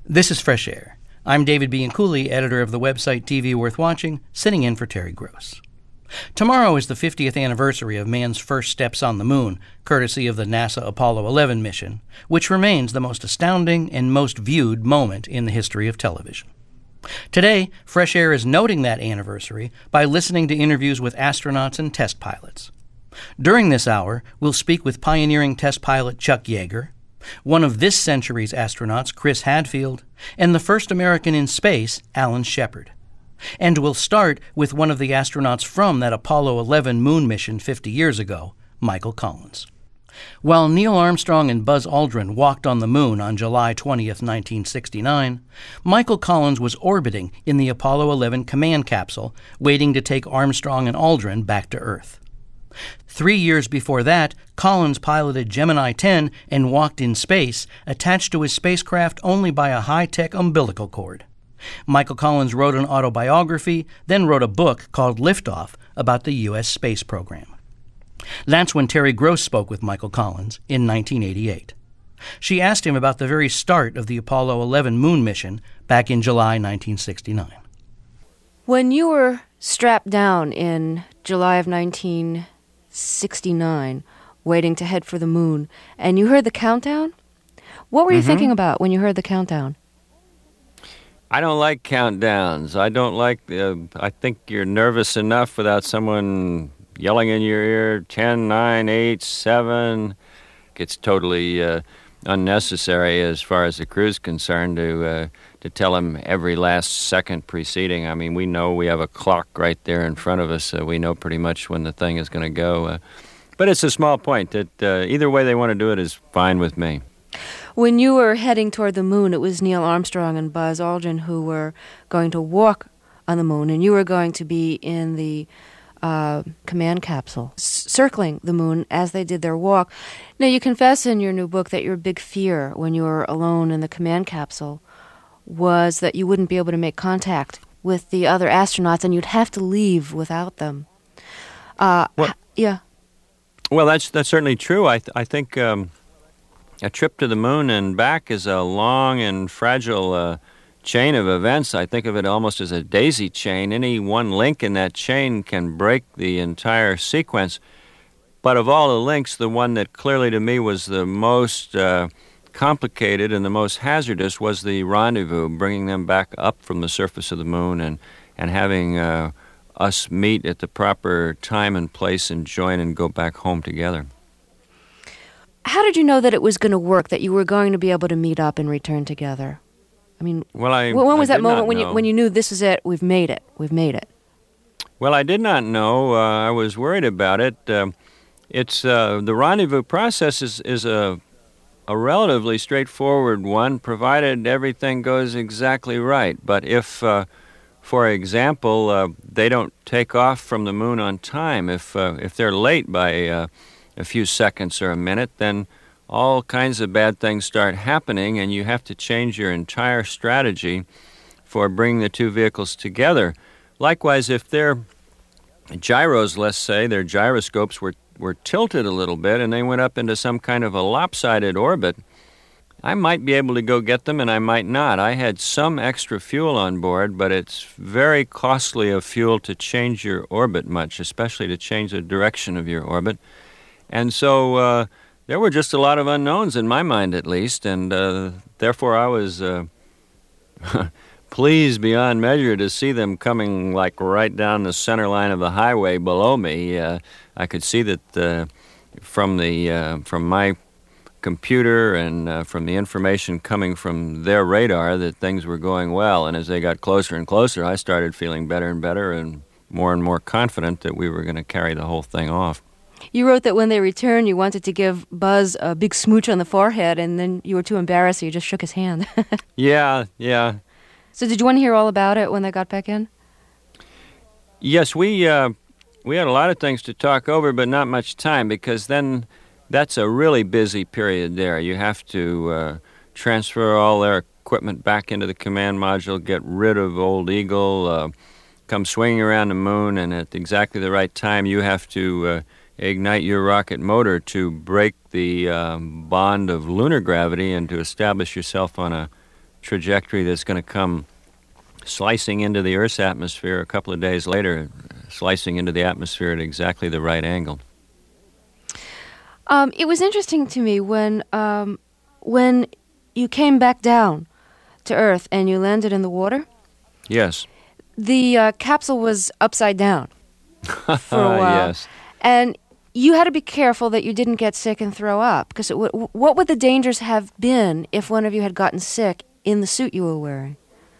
This is Fresh Air. I'm David Bianculli, editor of the website TV Worth Watching, sitting in for Terry Gross. Tomorrow is the 50th anniversary of man's first steps on the moon, courtesy of the NASA Apollo 11 mission, which remains the most astounding and most viewed moment in the history of television. Today, Fresh Air is noting that anniversary by listening to interviews with astronauts and test pilots. During this hour, we'll speak with pioneering test pilot Chuck Yeager, one of this century's astronauts, Chris Hadfield, and the first American in space, Alan Shepard. And we'll start with one of the astronauts from that Apollo 11 moon mission 50 years ago, Michael Collins. While Neil Armstrong and Buzz Aldrin walked on the moon on July 20th, 1969, Michael Collins was orbiting in the Apollo 11 command capsule, waiting to take Armstrong and Aldrin back to Earth. 3 years before that, Collins piloted Gemini 10 and walked in space, attached to his spacecraft only by a high-tech umbilical cord. Michael Collins wrote an autobiography, then wrote a book called Liftoff about the U.S. space program. That's when Terry Gross spoke with Michael Collins in 1988. She asked him about the very start of the Apollo 11 moon mission back in July 1969. When you were strapped down in July of 1969, waiting to head for the moon, and you heard the countdown, what were you thinking about when you heard the countdown? I don't like countdowns. I think you're nervous enough without someone yelling in your ear, 10, 9, 8, 7. It's totally unnecessary as far as the crew's concerned to tell them every last second preceding. I mean, we know we have a clock right there in front of us, so we know pretty much when the thing is going to go. But it's a small point. That either way they want to do it is fine with me. When you were heading toward the moon, it was Neil Armstrong and Buzz Aldrin who were going to walk on the moon, and you were going to be in the command capsule, circling the moon as they did their walk. Now, you confess in your new book that your big fear when you were alone in the command capsule was that you wouldn't be able to make contact with the other astronauts and you'd have to leave without them. Yeah. Well, that's certainly true. I think a trip to the moon and back is a long and fragile chain of events. I think of it almost as a daisy chain. Any one link in that chain can break the entire sequence. But of all the links, the one that clearly to me was the most complicated and the most hazardous was the rendezvous, bringing them back up from the surface of the moon and having us meet at the proper time and place and join and go back home together. How did you know that it was going to work, that you were going to be able to meet up and return together? I mean, when was that moment when you knew this is it, we've made it? Well, I did not know. I was worried about it. It's the rendezvous process is a relatively straightforward one, provided everything goes exactly right. But if, for example, they don't take off from the moon on time, if they're late by a few seconds or a minute, then all kinds of bad things start happening, and you have to change your entire strategy for bringing the two vehicles together. Likewise, if their gyros, let's say, their gyroscopes were tilted a little bit and they went up into some kind of a lopsided orbit, I might be able to go get them and I might not. I had some extra fuel on board, but it's very costly of fuel to change your orbit much, especially to change the direction of your orbit. And so there were just a lot of unknowns in my mind, at least, and therefore I was pleased beyond measure to see them coming like right down the center line of the highway below me. I could see that from my computer and from the information coming from their radar that things were going well. And as they got closer and closer, I started feeling better and better and more confident that we were going to carry the whole thing off. You wrote that when they returned, you wanted to give Buzz a big smooch on the forehead, and then you were too embarrassed, so you just shook his hand. Yeah. So did you want to hear all about it when they got back in? Yes, we had a lot of things to talk over, but not much time, because then that's a really busy period there. You have to transfer all their equipment back into the command module, get rid of Old Eagle, come swinging around the moon, and at exactly the right time you have to ignite your rocket motor to break the bond of lunar gravity and to establish yourself on a trajectory that's going to come slicing into the Earth's atmosphere a couple of days later, slicing into the atmosphere at exactly the right angle. It was interesting to me when you came back down to Earth and you landed in the water. Yes. The capsule was upside down for a while. Yes. And you had to be careful that you didn't get sick and throw up. Because what would the dangers have been if one of you had gotten sick in the suit you were wearing?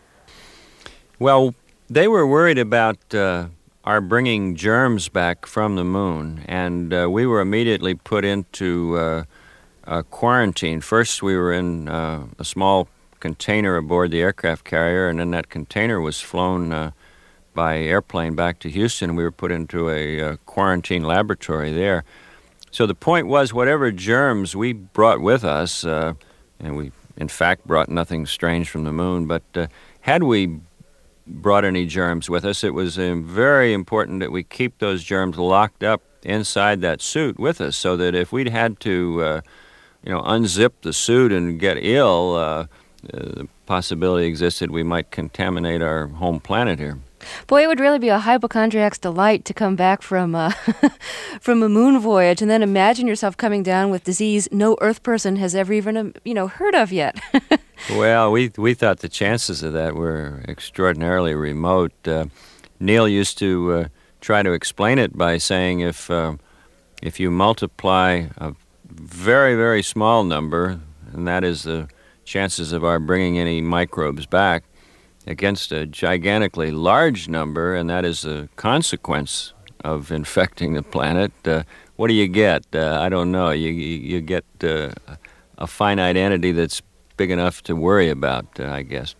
Well, they were worried about our bringing germs back from the moon, and we were immediately put into quarantine. First, we were in a small container aboard the aircraft carrier, and then that container was flown by airplane back to Houston. We were put into a quarantine laboratory there. So the point was, whatever germs we brought with us, and we in fact brought nothing strange from the moon, but had we brought any germs with us, it was very important that we keep those germs locked up inside that suit with us, so that if we'd had to unzip the suit and get ill, the possibility existed we might contaminate our home planet here. Boy, it would really be a hypochondriac's delight to come back from from a moon voyage and then imagine yourself coming down with disease no Earth person has ever even heard of yet. Well, we thought the chances of that were extraordinarily remote. Neil used to try to explain it by saying if you multiply a very, very small number, and that is the chances of our bringing any microbes back, against a gigantically large number, and that is a consequence of infecting the planet, what do you get? I don't know. You get a finite entity that's big enough to worry about, I guess.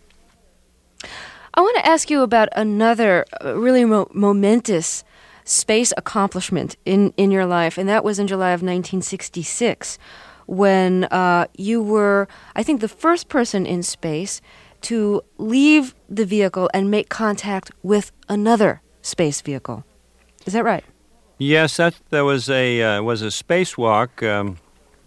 I want to ask you about another really momentous space accomplishment in your life, and that was in July of 1966, when you were, I think, the first person in space to leave the vehicle and make contact with another space vehicle. Is that right? Yes, that was a spacewalk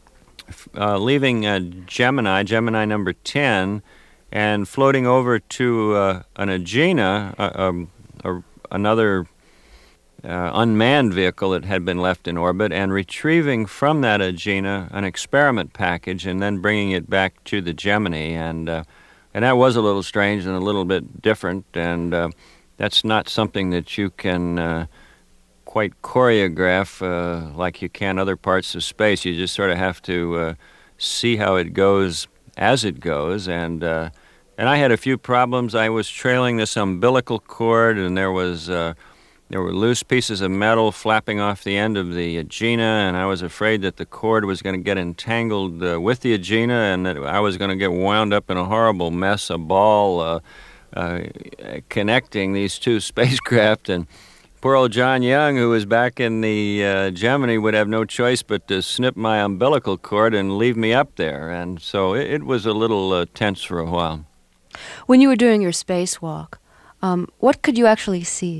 leaving Gemini number 10, and floating over to an Agena, another unmanned vehicle that had been left in orbit, and retrieving from that Agena an experiment package and then bringing it back to the Gemini. And that was a little strange and a little bit different, and that's not something that you can quite choreograph like you can other parts of space. You just sort of have to see how it goes as it goes. And I had a few problems. I was trailing this umbilical cord, and there were loose pieces of metal flapping off the end of the Agena, and I was afraid that the cord was going to get entangled with the Agena, and that I was going to get wound up in a horrible mess, a ball connecting these two spacecraft. And poor old John Young, who was back in the Gemini, would have no choice but to snip my umbilical cord and leave me up there. And so it was a little tense for a while. When you were doing your spacewalk, what could you actually see?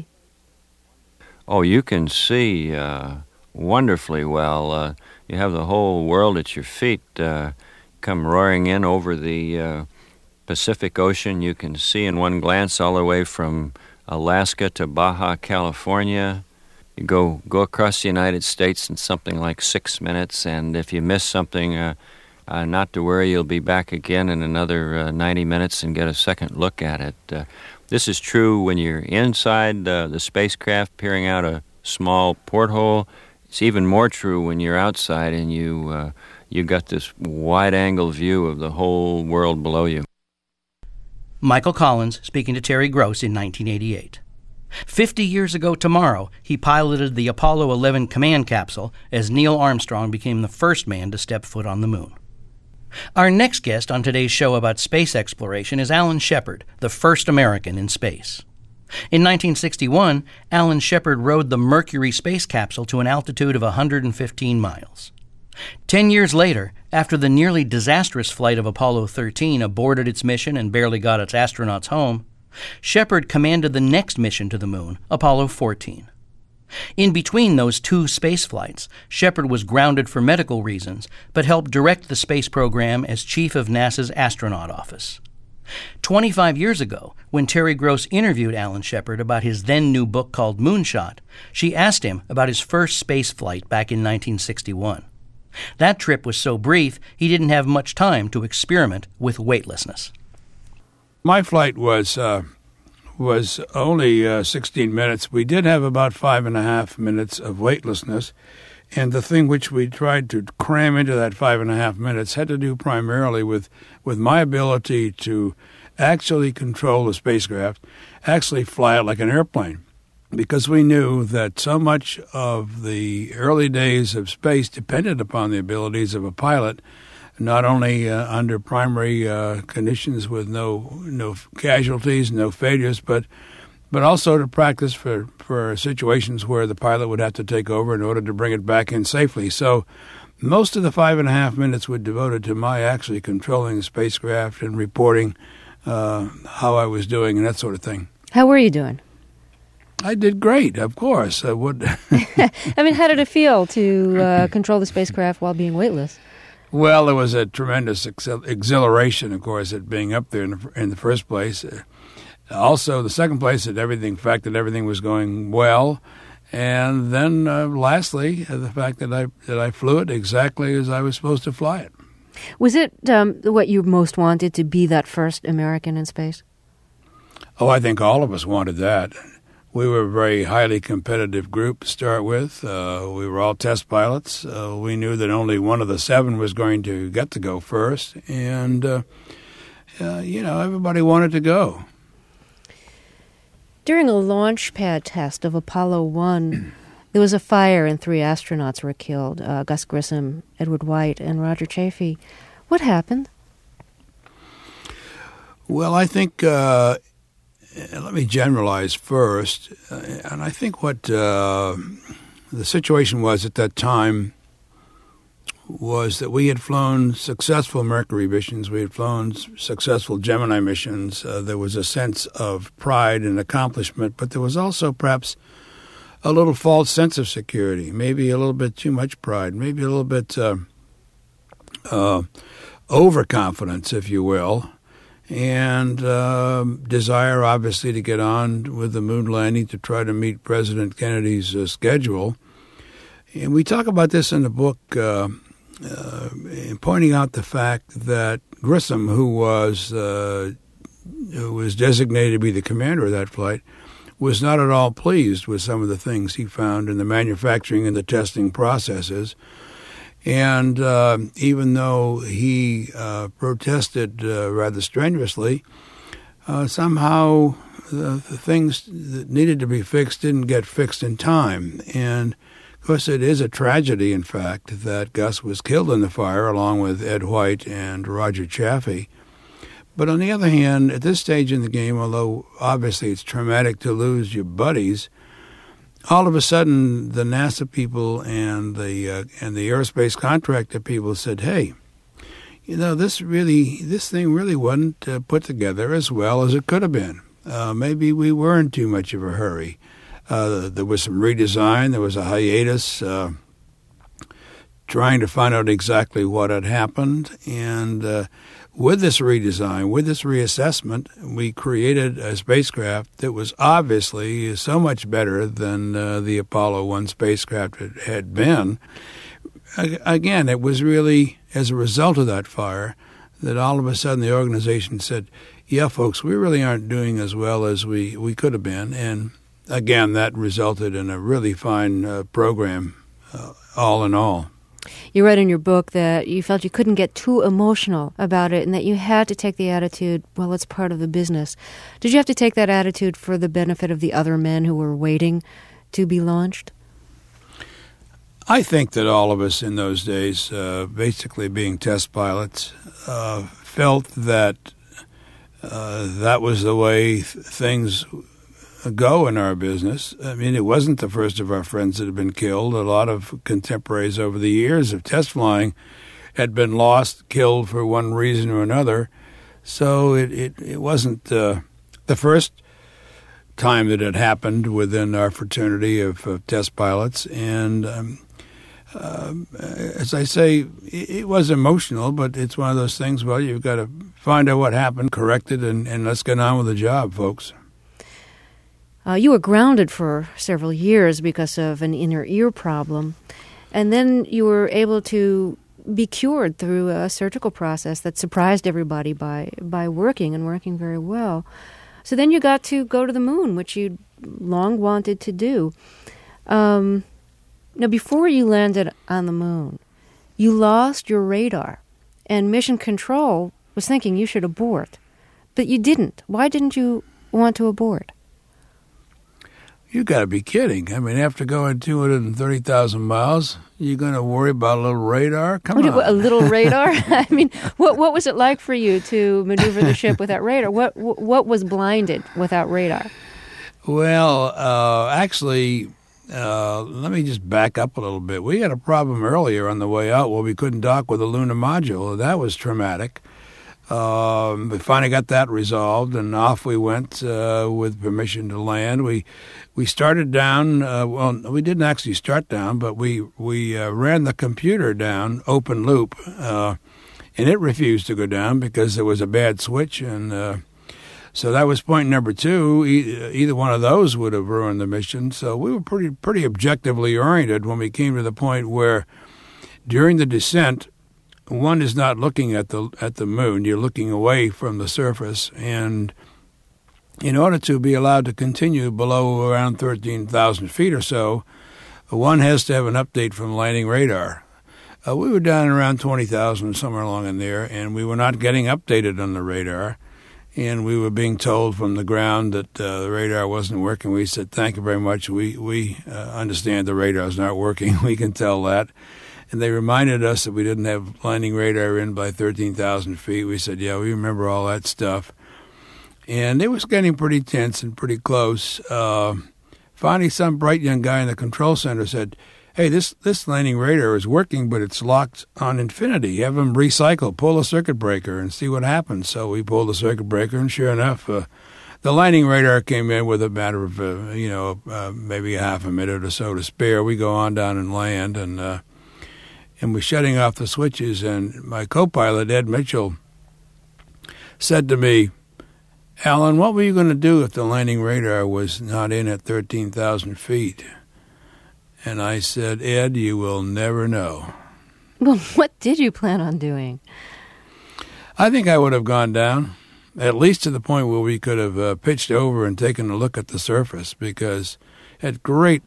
Oh, you can see wonderfully well. You have the whole world at your feet. Come roaring in over the Pacific Ocean. You can see in one glance all the way from Alaska to Baja California. You go across the United States in something like 6 minutes, and if you miss something, not to worry, you'll be back again in another 90 minutes and get a second look at it. This is true when you're inside the spacecraft peering out a small porthole. It's even more true when you're outside and you got this wide-angle view of the whole world below you. Michael Collins speaking to Terry Gross in 1988. 50 years ago tomorrow, he piloted the Apollo 11 command capsule as Neil Armstrong became the first man to step foot on the moon. Our next guest on today's show about space exploration is Alan Shepard, the first American in space. In 1961, Alan Shepard rode the Mercury space capsule to an altitude of 115 miles. 10 years later, after the nearly disastrous flight of Apollo 13 aborted its mission and barely got its astronauts home, Shepard commanded the next mission to the moon, Apollo 14. In between those two space flights, Shepard was grounded for medical reasons, but helped direct the space program as chief of NASA's astronaut office. 25 years ago, when Terry Gross interviewed Alan Shepard about his then new book called Moonshot, she asked him about his first space flight back in 1961. That trip was so brief, he didn't have much time to experiment with weightlessness. My flight was only 16 minutes. We did have about 5.5 minutes of weightlessness, and the thing which we tried to cram into that 5.5 minutes had to do primarily with my ability to actually control the spacecraft, actually fly it like an airplane, because we knew that so much of the early days of space depended upon the abilities of a pilot, not only under primary conditions with no casualties, no failures, but also to practice for situations where the pilot would have to take over in order to bring it back in safely. So most of the 5.5 minutes were devoted to my actually controlling the spacecraft and reporting how I was doing and that sort of thing. How were you doing? I did great, of course. I would. I mean, how did it feel to control the spacecraft while being weightless? Well, there was a tremendous exhilaration, of course, at being up there in the first place. Also, the second place, the fact that everything was going well, and then lastly, the fact that I flew it exactly as I was supposed to fly it. Was it what you most wanted, to be that first American in space? Oh, I think all of us wanted that. We were a very highly competitive group to start with. We were all test pilots. We knew that only one of the 7 was going to get to go first, and everybody wanted to go. During a launch pad test of Apollo 1, there was a fire and 3 astronauts were killed, Gus Grissom, Edward White, and Roger Chaffee. What happened? Well, I think, let me generalize first, and I think what the situation was at that time was that we had flown successful Mercury missions. We had flown successful Gemini missions. There was a sense of pride and accomplishment, but there was also perhaps a little false sense of security, maybe a little bit too much pride, maybe a little bit overconfidence, if you will, and desire, obviously, to get on with the moon landing to try to meet President Kennedy's schedule. And we talk about this in the book, pointing out the fact that Grissom, who was designated to be the commander of that flight, was not at all pleased with some of the things he found in the manufacturing and the testing processes. And even though he protested rather strenuously, somehow the things that needed to be fixed didn't get fixed in time. And of course, it is a tragedy, in fact, that Gus was killed in the fire along with Ed White and Roger Chaffee. But on the other hand, at this stage in the game, although obviously it's traumatic to lose your buddies, all of a sudden the NASA people and the aerospace contractor people said, "Hey, this thing really wasn't put together as well as it could have been. Maybe we were in too much of a hurry." There was some redesign. There was a hiatus trying to find out exactly what had happened. And with this redesign, with this reassessment, we created a spacecraft that was obviously so much better than the Apollo 1 spacecraft had been. Again, it was really as a result of that fire that all of a sudden the organization said, yeah, folks, we really aren't doing as well as we could have been. And again, that resulted in a really fine program, all in all. You write in your book that you felt you couldn't get too emotional about it and that you had to take the attitude, well, it's part of the business. Did you have to take that attitude for the benefit of the other men who were waiting to be launched? I think that all of us in those days, basically being test pilots, felt that that was the way things go in our business. I mean, it wasn't the first of our friends that had been killed. A lot of contemporaries over the years of test flying had been lost, killed for one reason or another. So it wasn't the first time that it happened within our fraternity of test pilots. And as I say, it was emotional, but it's one of those things, well, you've got to find out what happened, correct it, and let's get on with the job, folks. You were grounded for several years because of an inner ear problem, and then you were able to be cured through a surgical process that surprised everybody by working very well. So then you got to go to the moon, which you'd long wanted to do. Now, before you landed on the moon, you lost your radar, and Mission Control was thinking you should abort. But you didn't. Why didn't you want to abort? You got to be kidding. I mean, after going 230,000 miles, you're going to worry about a little radar? Come on. A little radar? I mean, what was it like for you to maneuver the ship without radar? What was blinded without radar? Well, actually, let me just back up a little bit. We had a problem earlier on the way out where we couldn't dock with the lunar module. That was traumatic. We finally got that resolved, and off we went with permission to land. We started down. Well, we didn't actually start down, but we ran the computer down open loop, and it refused to go down because there was a bad switch, and so that was point number two. Either one of those would have ruined the mission. So we were pretty objectively oriented when we came to the point where, during the descent, one is not looking at the moon. You're looking away from the surface, and in order to be allowed to continue below around 13,000 feet or so, one has to have an update from landing radar. We were down around 20,000, somewhere along in there, and we were not getting updated on the radar, and we were being told from the ground that the radar wasn't working. We said, thank you very much. We understand the radar's not working. We can tell that. And they reminded us that we didn't have landing radar in by 13,000 feet. We said, yeah, we remember all that stuff. And it was getting pretty tense and pretty close. Finally, some bright young guy in the control center said, hey, this landing radar is working, but it's locked on infinity. Have them recycle, pull a circuit breaker, and see what happens. So we pulled the circuit breaker, and sure enough, the landing radar came in with a matter of, maybe a half a minute or so to spare. We go on down and land, and we're shutting off the switches, and my co-pilot, Ed Mitchell, said to me, Alan, what were you going to do if the landing radar was not in at 13,000 feet? And I said, Ed, you will never know. Well, what did you plan on doing? I think I would have gone down, at least to the point where we could have pitched over and taken a look at the surface, because had great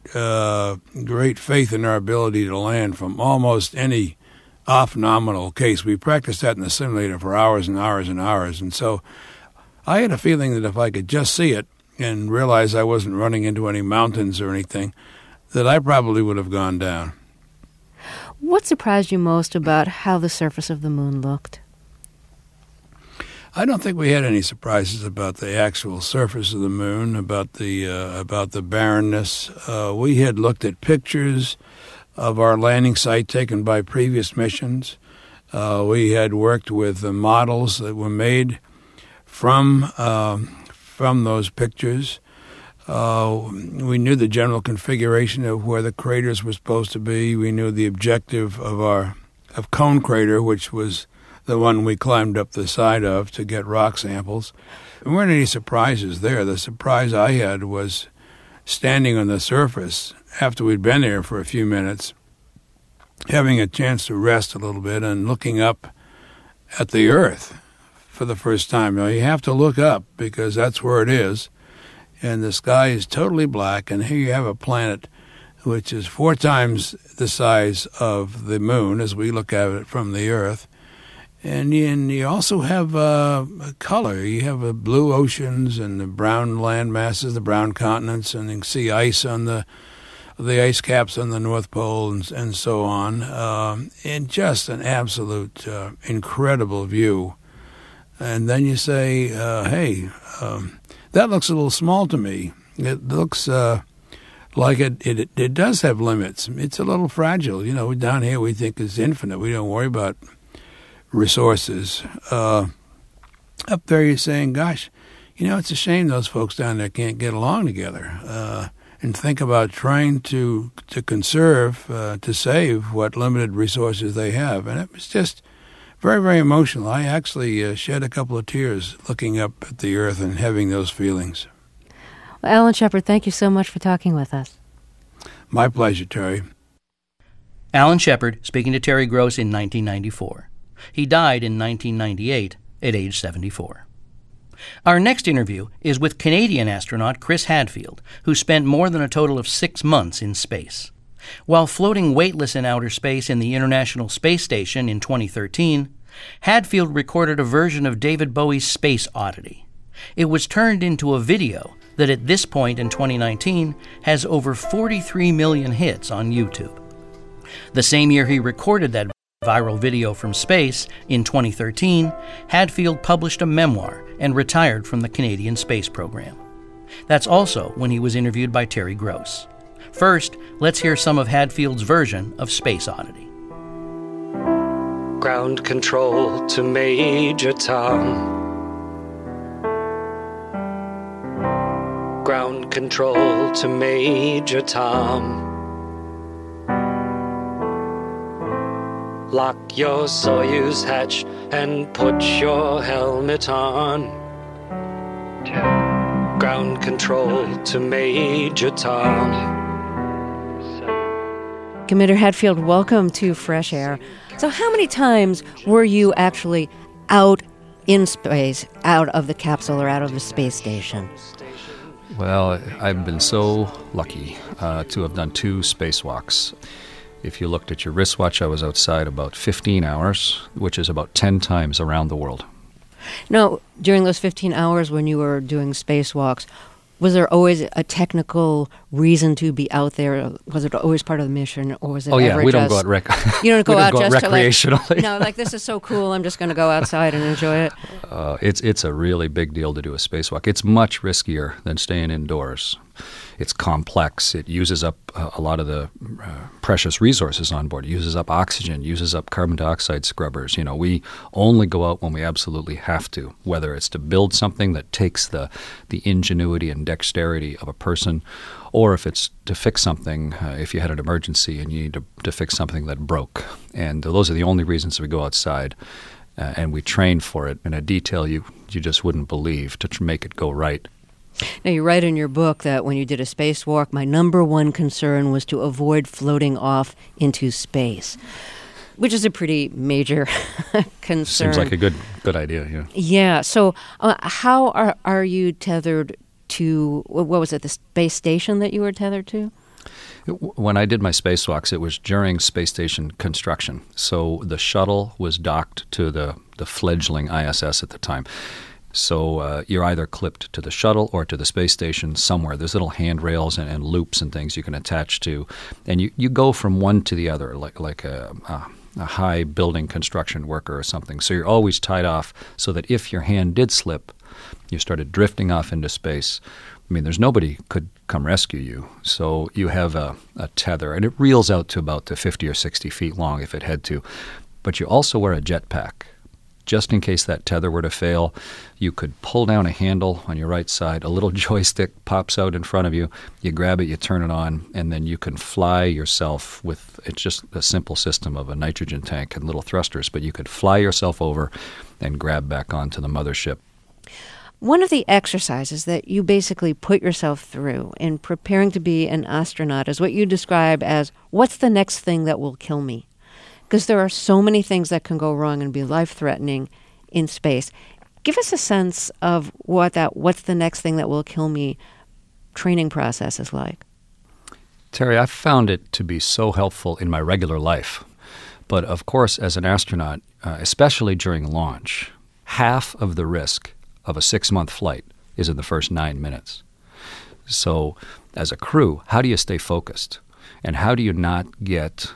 faith in our ability to land from almost any off-nominal case. We practiced that in the simulator for hours and hours and hours. And so I had a feeling that if I could just see it and realize I wasn't running into any mountains or anything, that I probably would have gone down. What surprised you most about how the surface of the moon looked? I don't think we had any surprises about the actual surface of the moon, about the barrenness. We had looked at pictures of our landing site taken by previous missions. We had worked with the models that were made from those pictures. We knew the general configuration of where the craters were supposed to be. We knew the objective of Cone Crater, which was the one we climbed up the side of to get rock samples. There weren't any surprises there. The surprise I had was standing on the surface after we'd been there for a few minutes, having a chance to rest a little bit and looking up at the Earth for the first time. You have to look up because that's where it is. And the sky is totally black, and here you have a planet which is 4 times the size of the moon as we look at it from the Earth. And you also have color. You have blue oceans and the brown land masses, the brown continents, and you can see ice on the ice caps on the North Pole and so on. And just an absolute incredible view. And then you say, hey, that looks a little small to me. It looks like it does have limits. It's a little fragile. Down here we think it's infinite. We don't worry about resources. Up there you're saying, gosh, it's a shame those folks down there can't get along together. and think about trying to conserve, to save what limited resources they have. And it was just very, very emotional. I actually shed a couple of tears looking up at the earth and having those feelings. Well, Alan Shepard, thank you so much for talking with us. My pleasure, Terry. Alan Shepard speaking to Terry Gross in 1994. He died in 1998 at age 74. Our next interview is with Canadian astronaut Chris Hadfield, who spent more than a total of 6 months in space. While floating weightless in outer space in the International Space Station in 2013, Hadfield recorded a version of David Bowie's Space Oddity. It was turned into a video that at this point in 2019 has over 43 million hits on YouTube. The same year he recorded that viral video from space, in 2013, Hadfield published a memoir and retired from the Canadian space program. That's also when he was interviewed by Terry Gross. First, let's hear some of Hadfield's version of Space Oddity. Ground control to Major Tom. Ground control to Major Tom. Lock your Soyuz hatch and put your helmet on. 10. Ground control 9, to Major Tom. 7. Commander Hadfield, welcome to Fresh Air. So how many times were you actually out in space, out of the capsule or out of the space station? Well, I've been so lucky to have done 2 spacewalks. If you looked at your wristwatch, I was outside about 15 hours, which is about 10 times around the world. Now, during those 15 hours when you were doing spacewalks, was there always a technical reason to be out there? Was it always part of the mission, or was it we just... don't go out You don't go out just recreationally. To like, this is so cool, I'm just going to go outside and enjoy it? It's a really big deal to do a spacewalk. It's much riskier than staying indoors. It's complex. It uses up a lot of the precious resources on board. It uses up oxygen, uses up carbon dioxide scrubbers. You know, we only go out when we absolutely have to, whether it's to build something that takes the ingenuity and dexterity of a person, or if it's to fix something, if you had an emergency and you need to fix something that broke. And those are the only reasons we go outside. And we train for it in a detail you just wouldn't believe to make it go right. Now, you write in your book that when you did a spacewalk, my number one concern was to avoid floating off into space, which is a pretty major concern. Seems like a good idea, yeah. Yeah. So how are you tethered to, what was it, the space station that you were tethered to? When I did my spacewalks, it was during space station construction. So the shuttle was docked to the fledgling ISS at the time. So you're either clipped to the shuttle or to the space station somewhere. There's little handrails and loops and things you can attach to. And you go from one to the other like a high building construction worker or something. So you're always tied off so that if your hand did slip, you started drifting off into space. I mean, there's nobody could come rescue you. So you have a tether, and it reels out to about 50 or 60 feet long if it had to. But you also wear a jetpack. Just in case that tether were to fail, you could pull down a handle on your right side, a little joystick pops out in front of you, you grab it, you turn it on, and then you can fly yourself with, it's just a simple system of a nitrogen tank and little thrusters, but you could fly yourself over and grab back onto the mothership. One of the exercises that you basically put yourself through in preparing to be an astronaut is what you describe as, what's the next thing that will kill me? Because there are so many things that can go wrong and be life-threatening in space. Give us a sense of what's the next thing that will kill me training process is like. Terry, I've found it to be so helpful in my regular life. But of course, as an astronaut, especially during launch, half of the risk of a 6-month flight is in the first 9 minutes. So as a crew, how do you stay focused? And how do you not get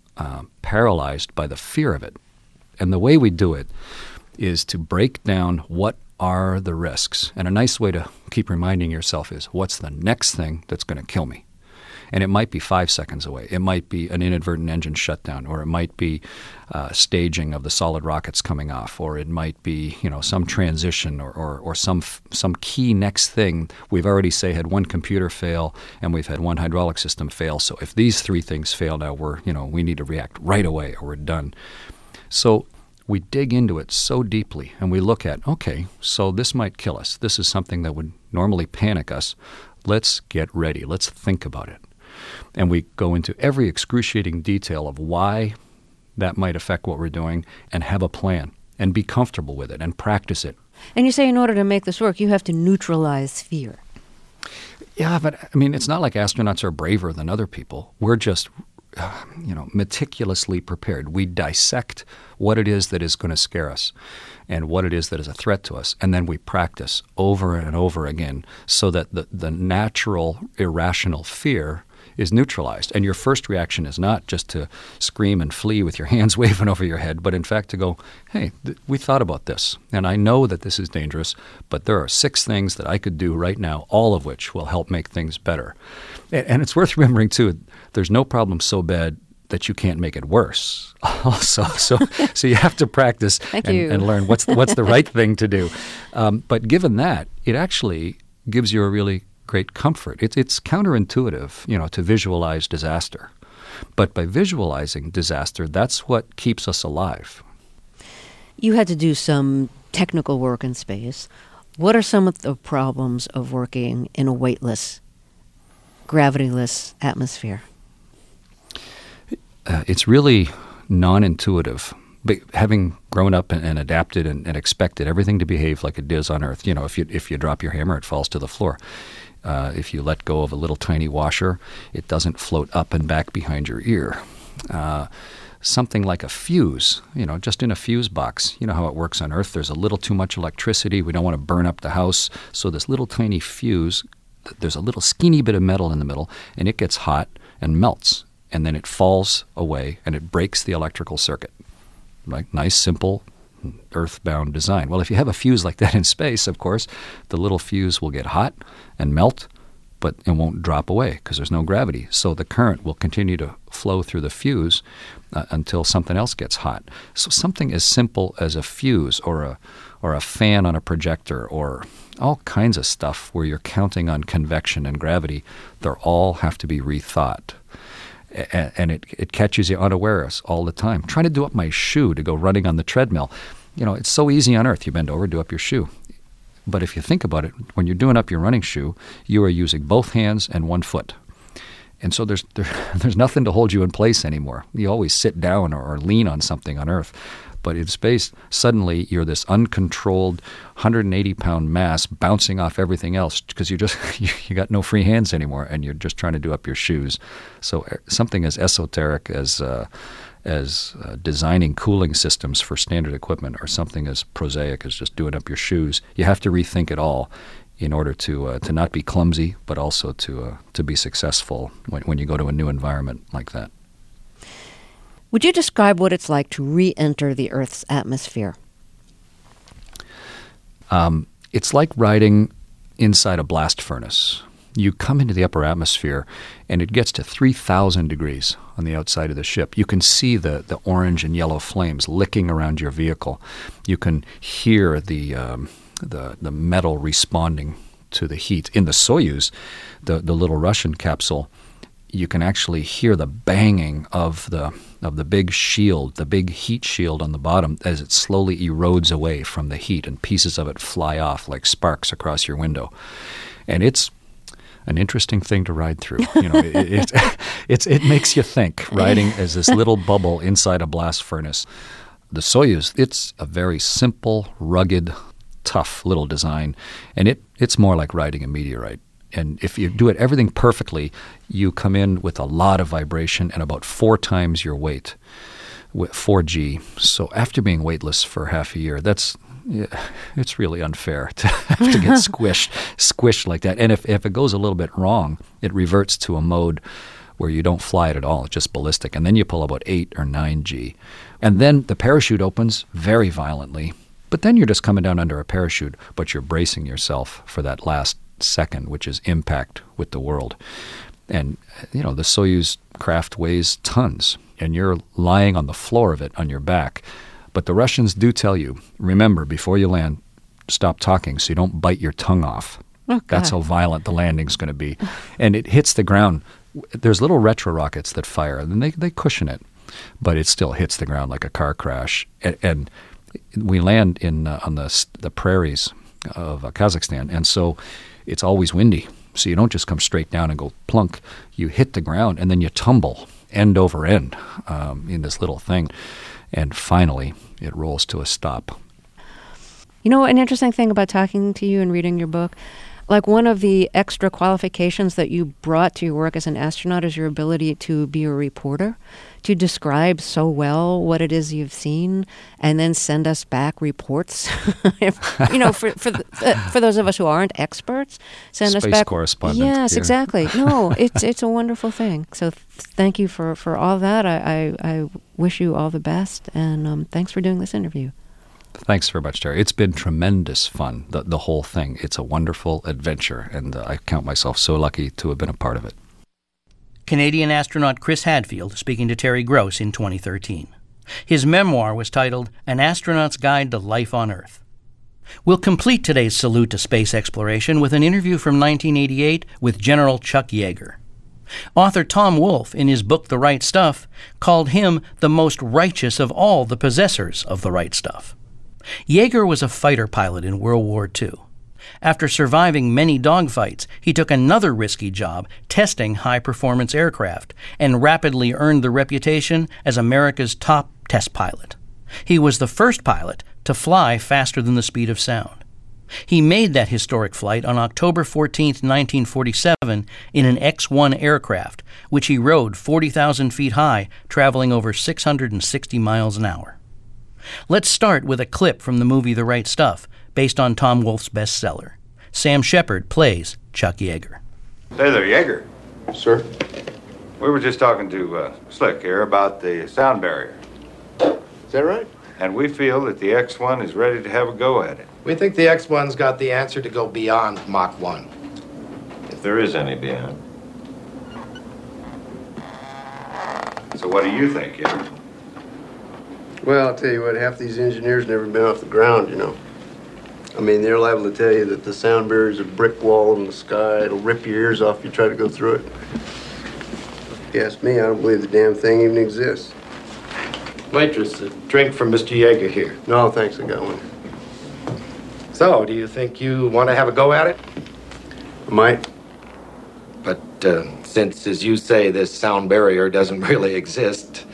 paralyzed by the fear of it? And the way we do it is to break down what are the risks. And a nice way to keep reminding yourself is, what's the next thing that's going to kill me? And it might be 5 seconds away. It might be an inadvertent engine shutdown, or it might be staging of the solid rockets coming off, or it might be, some transition or some key next thing. We've already, say, had one computer fail, and we've had one hydraulic system fail. So if these 3 things fail now, we need to react right away or we're done. So we dig into it so deeply, and we look at, okay, so this might kill us. This is something that would normally panic us. Let's get ready. Let's think about it. And we go into every excruciating detail of why that might affect what we're doing, and have a plan and be comfortable with it and practice it. And you say in order to make this work, you have to neutralize fear. Yeah, but it's not like astronauts are braver than other people. We're just meticulously prepared. We dissect what it is that is going to scare us and what it is that is a threat to us, and then we practice over and over again so that the natural, irrational fear is neutralized. And your first reaction is not just to scream and flee with your hands waving over your head, but in fact to go, hey, we thought about this, and I know that this is dangerous, but there are 6 things that I could do right now, all of which will help make things better. And it's worth remembering, too, there's no problem so bad that you can't make it worse. Also, so you have to practice and learn what's the right thing to do. But given that, it actually gives you a really great comfort. It's counterintuitive, to visualize disaster. But by visualizing disaster, that's what keeps us alive. You had to do some technical work in space. What are some of the problems of working in a weightless, gravityless atmosphere? It's really non-intuitive. But having grown up and adapted and expected everything to behave like it does on Earth, if you drop your hammer, it falls to the floor. If you let go of a little tiny washer, it doesn't float up and back behind your ear. Something like a fuse, just in a fuse box. You know how it works on Earth. There's a little too much electricity. We don't want to burn up the house. So this little tiny fuse, there's a little skinny bit of metal in the middle, and it gets hot and melts. And then it falls away, and it breaks the electrical circuit. Right? Nice, simple, earthbound design. Well, if you have a fuse like that in space, of course, the little fuse will get hot and melt, but it won't drop away because there's no gravity. So the current will continue to flow through the fuse until something else gets hot. So something as simple as a fuse or a fan on a projector or all kinds of stuff where you're counting on convection and gravity, they all have to be rethought. And it catches you unawares all the time. Trying to do up my shoe to go running on the treadmill. It's so easy on Earth. You bend over, do up your shoe. But if you think about it, when you're doing up your running shoe, you are using both hands and one foot. And so there's nothing to hold you in place anymore. You always sit down or lean on something on Earth. But in space, suddenly you're this uncontrolled 180-pound mass bouncing off everything else because you got no free hands anymore, and you're just trying to do up your shoes. So something as esoteric as designing cooling systems for standard equipment, or something as prosaic as just doing up your shoes, you have to rethink it all in order to not be clumsy, but also to be successful when you go to a new environment like that. Would you describe what it's like to re-enter the Earth's atmosphere? It's like riding inside a blast furnace. You come into the upper atmosphere, and it gets to 3,000 degrees on the outside of the ship. You can see the orange and yellow flames licking around your vehicle. You can hear the metal responding to the heat. In the Soyuz, the little Russian capsule, you can actually hear the banging of the big shield, the big heat shield on the bottom, as it slowly erodes away from the heat, and pieces of it fly off like sparks across your window. And it's an interesting thing to ride through. It makes you think, riding as this little bubble inside a blast furnace. The Soyuz, it's a very simple, rugged, tough little design, and it's more like riding a meteorite. And if you do everything perfectly, you come in with a lot of vibration and about 4 times your weight, with 4G. So after being weightless for half a year, it's really unfair to have to get squished like that. And if it goes a little bit wrong, it reverts to a mode where you don't fly it at all. It's just ballistic. And then you pull about 8 or 9G. And then the parachute opens very violently. But then you're just coming down under a parachute, but you're bracing yourself for that last second, which is impact with the world. And, the Soyuz craft weighs tons, and you're lying on the floor of it on your back. But the Russians do tell you, remember, before you land, stop talking so you don't bite your tongue off. Oh, That's how violent the landing's going to be. And it hits the ground. There's little retro rockets that fire, and they cushion it, but it still hits the ground like a car crash. And we land on the prairies of Kazakhstan, and so it's always windy. So you don't just come straight down and go plunk. You hit the ground, and then you tumble end over end in this little thing. And finally, it rolls to a stop. An interesting thing about talking to you and reading your book, like one of the extra qualifications that you brought to your work as an astronaut is your ability to be a reporter, to describe so well what it is you've seen, and then send us back reports. For those of us who aren't experts, send us back. Space correspondent. Yes, here. Exactly. No, it's a wonderful thing. So thank you for all that. I wish you all the best, and thanks for doing this interview. Thanks very much, Terry. It's been tremendous fun, the whole thing. It's a wonderful adventure, and I count myself so lucky to have been a part of it. Canadian astronaut Chris Hadfield speaking to Terry Gross in 2013. His memoir was titled An Astronaut's Guide to Life on Earth. We'll complete today's salute to space exploration with an interview from 1988 with General Chuck Yeager. Author Tom Wolfe, in his book The Right Stuff, called him the most righteous of all the possessors of the right stuff. Yeager was a fighter pilot in World War II. After surviving many dogfights, he took another risky job testing high-performance aircraft and rapidly earned the reputation as America's top test pilot. He was the first pilot to fly faster than the speed of sound. He made that historic flight on October 14, 1947, in an X-1 aircraft, which he rode 40,000 feet high, traveling over 660 miles an hour. Let's start with a clip from the movie The Right Stuff, based on Tom Wolfe's bestseller. Sam Shepard plays Chuck Yeager. Hey there, Yeager. Sir? We were just talking to Slick here about the sound barrier. Is that right? And we feel that the X-1 is ready to have a go at it. We think the X-1's got the answer to go beyond Mach 1. If there is any beyond. So what do you think, Yeager? Well, I'll tell you what, half these engineers never been off the ground, I mean, they're liable to tell you that the sound barrier's a brick wall in the sky. It'll rip your ears off if you try to go through it. If you ask me, I don't believe the damn thing even exists. Waitress, a drink from Mr. Yeager here. No, thanks, I got one. So, do you think you want to have a go at it? I might. But since, as you say, this sound barrier doesn't really exist,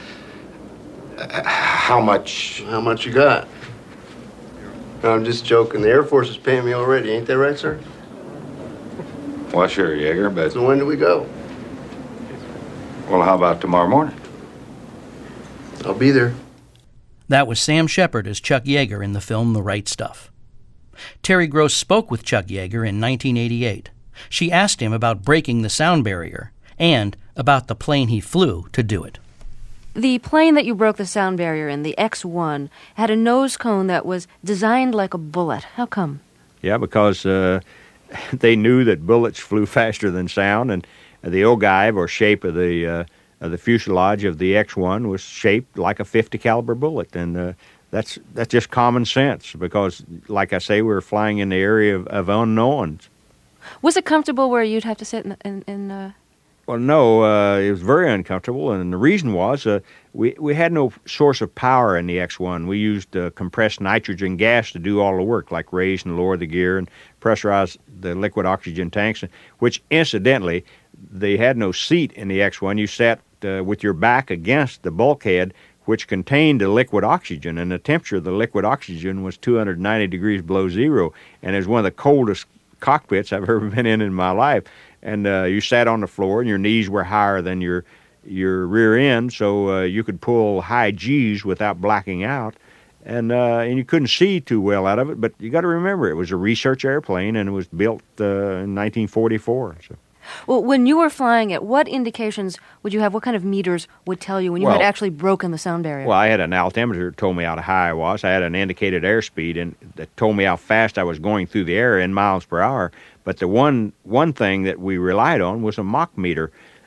how much? How much you got? No, I'm just joking. The Air Force is paying me already. Ain't that right, sir? Well, sure, Yeager, but... So when do we go? Well, how about tomorrow morning? I'll be there. That was Sam Shepard as Chuck Yeager in the film The Right Stuff. Terry Gross spoke with Chuck Yeager in 1988. She asked him about breaking the sound barrier and about the plane he flew to do it. The plane that you broke the sound barrier in, the X-1, had a nose cone that was designed like a bullet. How come? Yeah, because they knew that bullets flew faster than sound, and the ogive, or shape of the fuselage of the X-1, was shaped like a .50 caliber bullet, and that's just common sense. Because, like I say, we were flying in the area of unknowns. Was it comfortable where you'd have to sit in Well, no, it was very uncomfortable, and the reason was we had no source of power in the X-1. We used compressed nitrogen gas to do all the work, like raise and lower the gear and pressurize the liquid oxygen tanks, which, incidentally, they had no seat in the X-1. You sat with your back against the bulkhead, which contained the liquid oxygen, and the temperature of the liquid oxygen was 290 degrees below zero, and it was one of the coldest cockpits I've ever been in my life. And you sat on the floor, and your knees were higher than your rear end, so you could pull high G's without blacking out. And you couldn't see too well out of it, but you got to remember, it was a research airplane, and it was built in 1944. So. Well, when you were flying it, what indications would you have? What kind of meters would tell you when you had actually broken the sound barrier? Well, I had an altimeter that told me how high I was. I had an indicated airspeed and that told me how fast I was going through the air in miles per hour. But the one thing that we relied on was a Mach meter.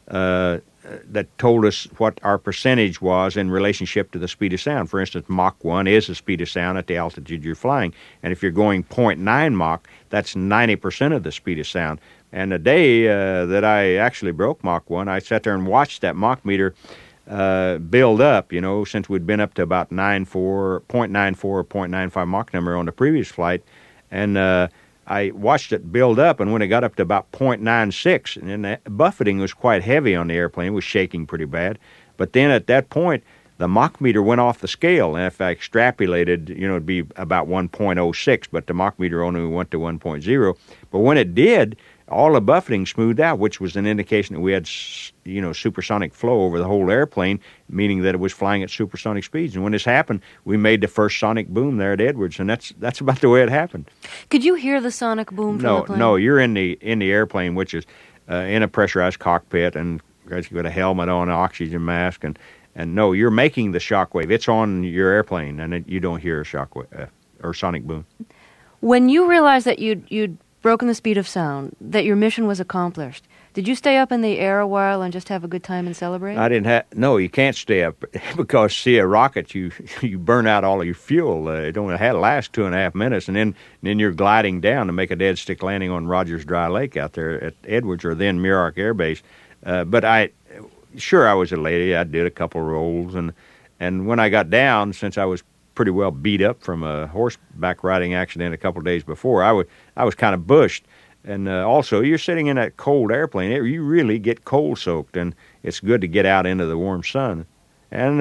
that told us what our percentage was in relationship to the speed of sound. For instance, Mach 1 is the speed of sound at the altitude you're flying. And if you're going 0.9 Mach, that's 90% of the speed of sound. And the day that I actually broke Mach 1, I sat there and watched that Mach meter build up, since we'd been up to about 0.94 or 0.95 Mach number on the previous flight. And I watched it build up, and when it got up to about 0.96, and then the buffeting was quite heavy on the airplane. It was shaking pretty bad. But then at that point, the Mach meter went off the scale, and if I extrapolated, it'd be about 1.06, but the Mach meter only went to 1.0. But when it did, all the buffeting smoothed out, which was an indication that we had, supersonic flow over the whole airplane, meaning that it was flying at supersonic speeds. And when this happened, we made the first sonic boom there at Edwards, and that's about the way it happened. Could you hear the sonic boom from the plane? No, you're in the airplane, which is in a pressurized cockpit, and you've got a helmet on, an oxygen mask, and no, you're making the shock wave. It's on your airplane, and you don't hear a shock wave or sonic boom. When you realized that you'd broken the speed of sound, that your mission was accomplished, did you stay up in the air a while and just have a good time and celebrate? I didn't no, you can't stay up because, see, a rocket, you burn out all of your fuel. It only last 2.5 minutes, and then you're gliding down to make a dead stick landing on Rogers Dry Lake out there at Edwards, or then Muroc Air Base. But I was elated. I did a couple rolls, and when I got down, since I was pretty well beat up from a horseback riding accident a couple of days before, I was kind of bushed. And also, you're sitting in that cold airplane. You really get cold soaked, and it's good to get out into the warm sun. And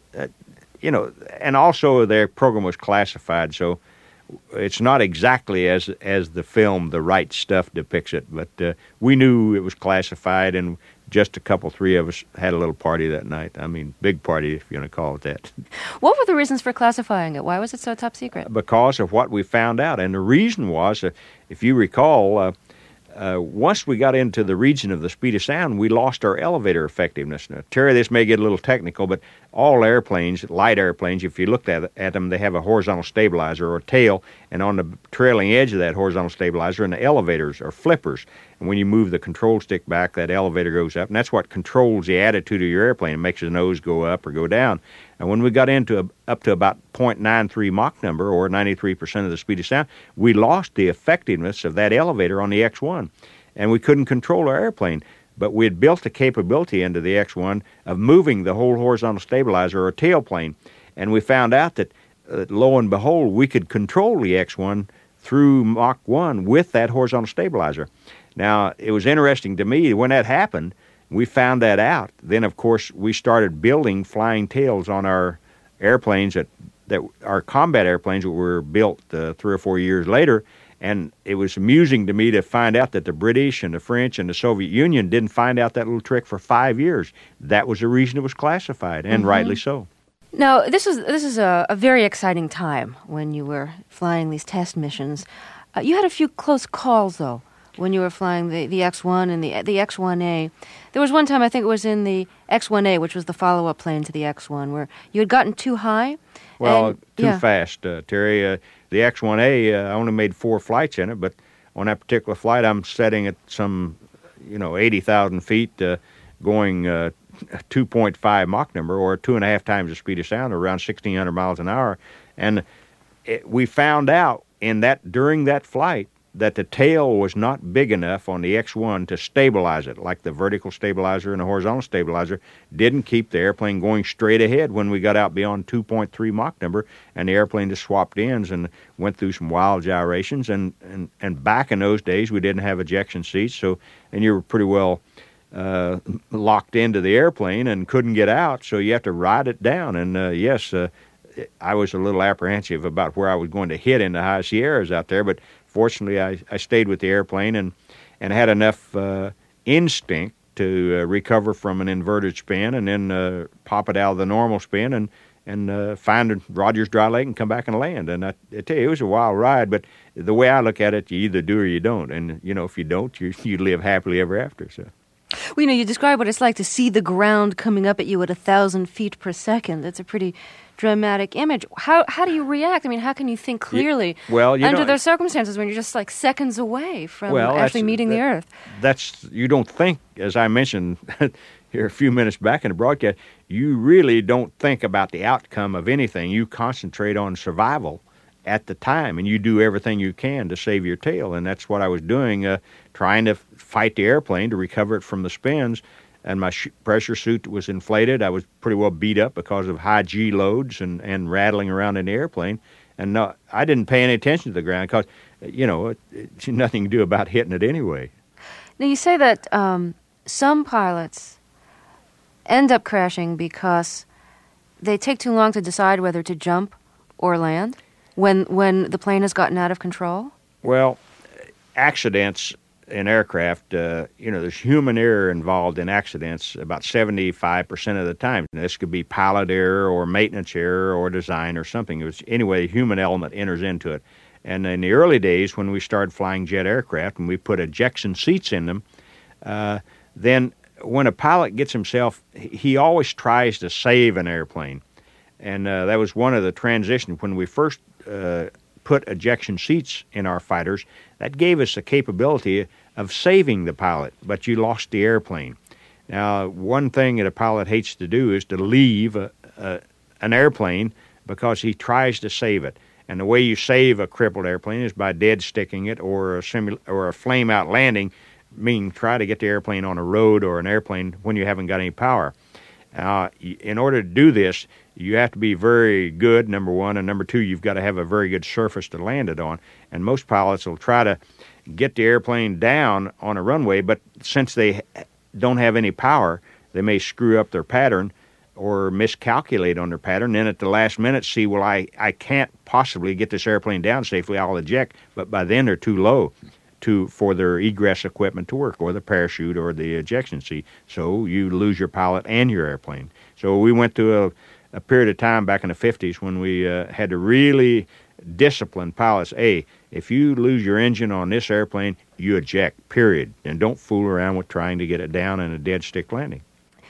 and also their program was classified, so it's not exactly as the film The Right Stuff depicts it, but we knew it was classified, and just three of us had a little party that night. I mean, big party, if you want to call it that. What were the reasons for classifying it? Why was it so top secret? Because of what we found out. And the reason was, if you recall, once we got into the region of the speed of sound, we lost our elevator effectiveness. Now, Terry, this may get a little technical, but all airplanes, light airplanes, if you looked at them, they have a horizontal stabilizer or tail, and on the trailing edge of that horizontal stabilizer and the elevators are flippers. And when you move the control stick back, that elevator goes up, and that's what controls the attitude of your airplane. It makes the nose go up or go down. And when we got up to about 0.93 Mach number, or 93% of the speed of sound, we lost the effectiveness of that elevator on the X-1, and we couldn't control our airplane. But we had built the capability into the X-1 of moving the whole horizontal stabilizer or tailplane, and we found out that, lo and behold, we could control the X-1 through Mach 1 with that horizontal stabilizer. Now, it was interesting to me when that happened. We found that out. Then, of course, we started building flying tails on our airplanes that our combat airplanes that were built 3 or 4 years later. And it was amusing to me to find out that the British and the French and the Soviet Union didn't find out that little trick for 5 years. That was the reason it was classified, and rightly so. Now, this is a very exciting time when you were flying these test missions. You had a few close calls, though, when you were flying the X-1 and the X-1A. There was one time, I think it was in the X-1A, which was the follow-up plane to the X-1, where you had gotten too high. Well, too fast, Terry. The X-1A, I only made 4 flights in it, but on that particular flight, I'm setting at some, 80,000 feet, going 2.5 Mach number, or 2.5 times the speed of sound, or around 1,600 miles an hour. And we found out during that flight that the tail was not big enough on the X-1 to stabilize it, like the vertical stabilizer and the horizontal stabilizer didn't keep the airplane going straight ahead when we got out beyond 2.3 Mach number, and the airplane just swapped ends and went through some wild gyrations. And back in those days, we didn't have ejection seats, and you were pretty well locked into the airplane and couldn't get out, so you have to ride it down. And I was a little apprehensive about where I was going to hit in the high Sierras out there, but fortunately I stayed with the airplane and had enough instinct to recover from an inverted spin and then pop it out of the normal spin and find Rogers Dry Lake and come back and land. And I tell you, it was a wild ride, but the way I look at it, you either do or you don't. And, if you don't, you live happily ever after. So. Well, you describe what it's like to see the ground coming up at you at 1,000 feet per second. That's a pretty dramatic image. How do you react? I mean, how can you think clearly under those circumstances when you're just like seconds away from actually meeting the Earth? You don't think, as I mentioned here a few minutes back in the broadcast, you really don't think about the outcome of anything. You concentrate on survival at the time, and you do everything you can to save your tail. And that's what I was doing, trying to fight the airplane to recover it from the spins. And my pressure suit was inflated. I was pretty well beat up because of high G loads and rattling around in the airplane. And I didn't pay any attention to the ground because, it's nothing to do about hitting it anyway. Now, you say that some pilots end up crashing because they take too long to decide whether to jump or land when the plane has gotten out of control? Well, accidents in aircraft, there's human error involved in accidents about 75% of the time. This could be pilot error or maintenance error or design or something. Anyway, the human element enters into it. And in the early days when we started flying jet aircraft and we put ejection seats in them, then when a pilot gets himself, he always tries to save an airplane. And that was one of the transitions when we first put ejection seats in our fighters. That gave us the capability of saving the pilot, but you lost the airplane. Now, one thing that a pilot hates to do is to leave an airplane because he tries to save it. And the way you save a crippled airplane is by dead sticking it or a flame out landing, meaning try to get the airplane on a road or an airplane when you haven't got any power. In order to do this, you have to be very good, number one, and number two, you've got to have a very good surface to land it on. And most pilots will try to get the airplane down on a runway, but since they don't have any power, they may screw up their pattern or miscalculate on their pattern. Then at the last minute see, well, I can't possibly get this airplane down safely, I'll eject, but by then they're too low for their egress equipment to work, or the parachute or the ejection seat. So you lose your pilot and your airplane. So we went through a period of time back in the 50s when we had to really discipline pilots. If you lose your engine on this airplane, you eject, period. And don't fool around with trying to get it down in a dead stick landing.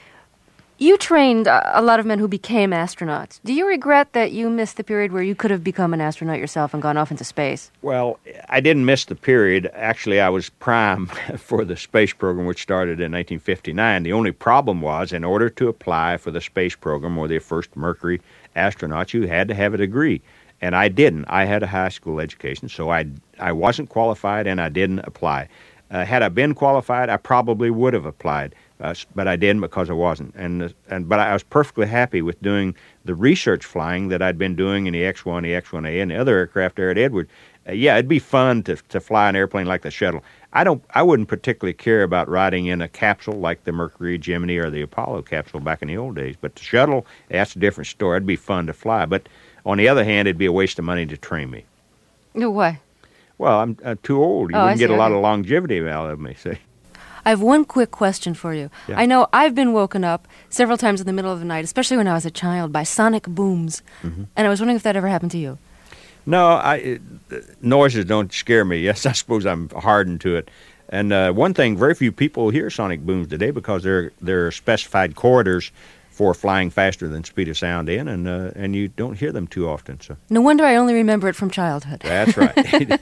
You trained a lot of men who became astronauts. Do you regret that you missed the period where you could have become an astronaut yourself and gone off into space? Well, I didn't miss the period. Actually, I was prime for the space program, which started in 1959. The only problem was, in order to apply for the space program or the first Mercury astronauts, you had to have a degree. And I didn't. I had a high school education, so I wasn't qualified and I didn't apply. Had I been qualified, I probably would have applied. But I didn't because I wasn't. But I was perfectly happy with doing the research flying that I'd been doing in the X-1, the X-1A, and the other aircraft there at Edwards. It'd be fun to fly an airplane like the shuttle. I wouldn't particularly care about riding in a capsule like the Mercury, Gemini, or the Apollo capsule back in the old days. But the shuttle, that's a different story. It'd be fun to fly. But on the other hand, it'd be a waste of money to train me. Why? Well, I'm too old. You wouldn't get a lot of longevity out of me, see. I have one quick question for you. Yeah. I know I've been woken up several times in the middle of the night, especially when I was a child, by sonic booms. Mm-hmm. And I was wondering if that ever happened to you. No, noises don't scare me. Yes, I suppose I'm hardened to it. And one thing, very few people hear sonic booms today because there are specified corridors for flying faster than speed of sound in, and you don't hear them too often. So no wonder I only remember it from childhood. That's right.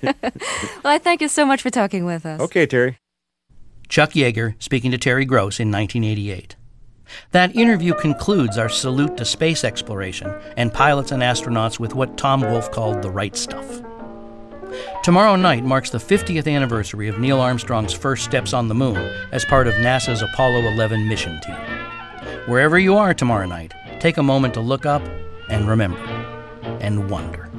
Well, I thank you so much for talking with us. Okay, Terry. Chuck Yeager speaking to Terry Gross in 1988. That interview concludes our salute to space exploration and pilots and astronauts with what Tom Wolfe called the right stuff. Tomorrow night marks the 50th anniversary of Neil Armstrong's first steps on the moon as part of NASA's Apollo 11 mission team. Wherever you are tomorrow night, take a moment to look up and remember and wonder.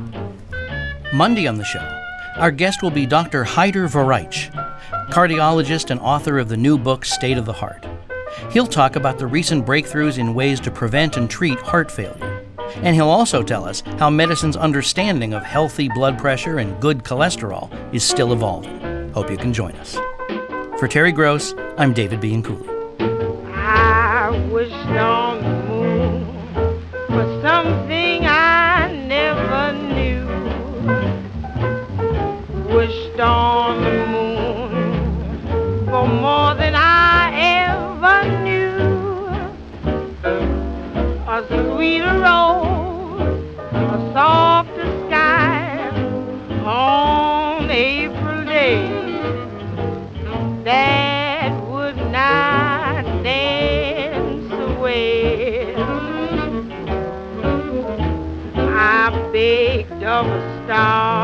Monday on the show, our guest will be Dr. Haider Varaich, cardiologist and author of the new book State of the Heart. He'll talk about the recent breakthroughs in ways to prevent and treat heart failure. And he'll also tell us how medicine's understanding of healthy blood pressure and good cholesterol is still evolving. Hope you can join us. For Terry Gross, I'm David Bianculli. I wished on the moon for something I never knew. Wished on the moon for more than I ever star.